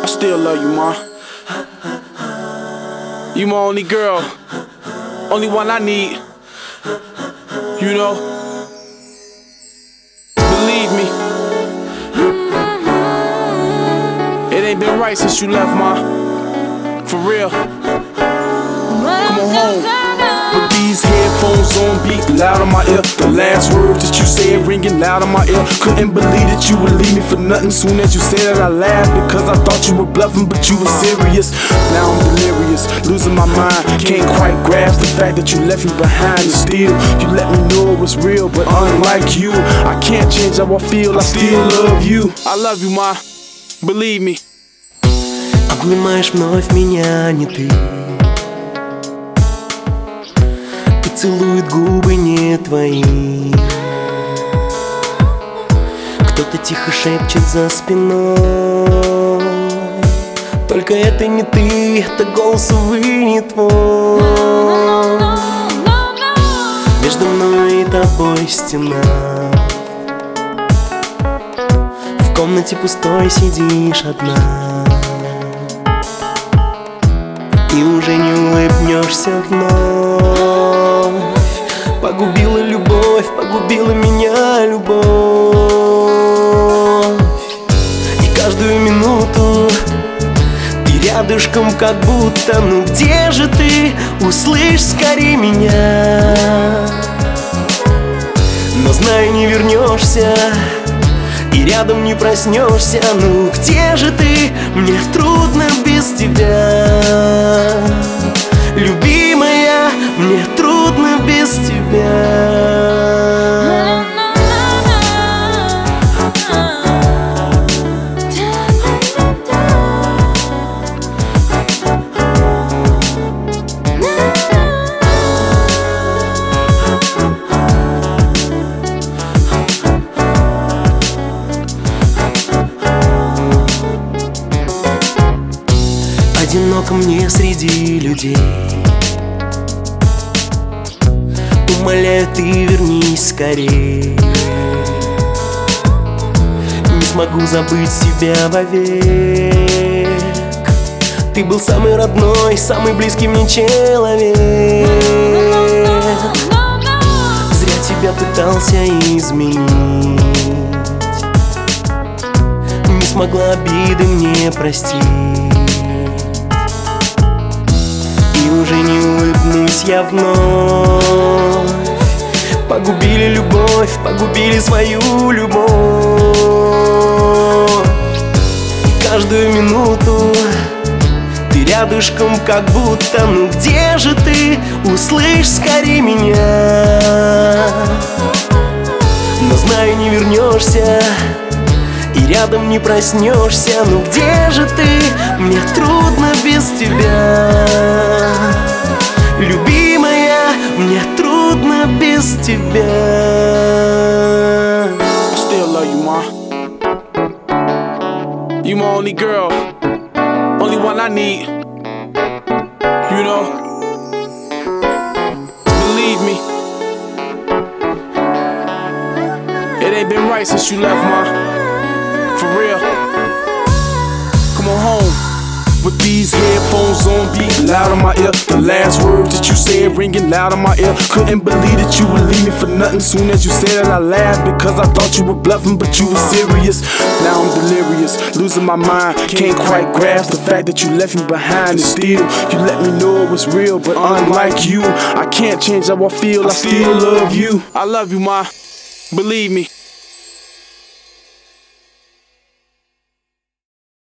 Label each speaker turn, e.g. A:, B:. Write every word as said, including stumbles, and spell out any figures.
A: still love you, ma. You my only girl, only one I need. You know, believe me, it ain't been right since you left, ma. For real. Come on home. With these headphones on, beat loud in my ear. The last words that you said ringing loud in my ear. Couldn't believe that you would leave me for nothing. Soon as you said it, I laughed because I thought you were bluffing, but you were serious. Now I'm delirious, losing my mind. Can't quite grasp the fact that you left me behind. And still, you let me know it was real, but unlike you, I can't change how I feel. I still love you. I love you, ma. Believe me.
B: Обнимаешь вновь меня, не ты. И целует губы не твои. Кто-то тихо шепчет за спиной. Только это не ты, это голос, увы, не твой. Между мной и тобой стена. В комнате пустой сидишь одна. И уже не улыбнешься вновь. Погубила любовь, погубила меня любовь. И каждую минуту ты рядышком, как будто. Ну где же ты? Услышь скорее меня. Но знаю, не вернешься и рядом не проснешься. Ну где же ты? Мне трудно без тебя. Любимая, мне трудно без тебя. Одиноко мне среди людей. Умоляю, ты вернись скорей. Не смогу забыть тебя вовек. Ты был самый родной, самый близкий мне человек. Зря тебя пытался изменить. Не смогла обиды мне простить. И уже не улыбнусь я вновь. Погубили любовь, погубили свою любовь. И каждую минуту ты рядышком, как будто. Ну где же ты? Услышь скорее меня. Но знаю, не вернешься и рядом не проснешься. Ну где же ты? Мне трудно без тебя. Любимая, мне трудно без тебя.
A: I still love you, ma. You my only girl, only one I need. You know, believe me, it ain't been right since you left, ma. For real. Come on home. With these headphones on, beat loud in my ear. The last words that you said ringing loud in my ear. Couldn't believe that you would leave me for nothing. Soon as you said it, I laughed because I thought you were bluffing, but you were serious. Now I'm delirious, losing my mind. Can't quite grasp the fact that you left me behind. And still, you let me know it was real, but unlike you, I can't change how I feel. I still love you. I love you, ma. Believe me.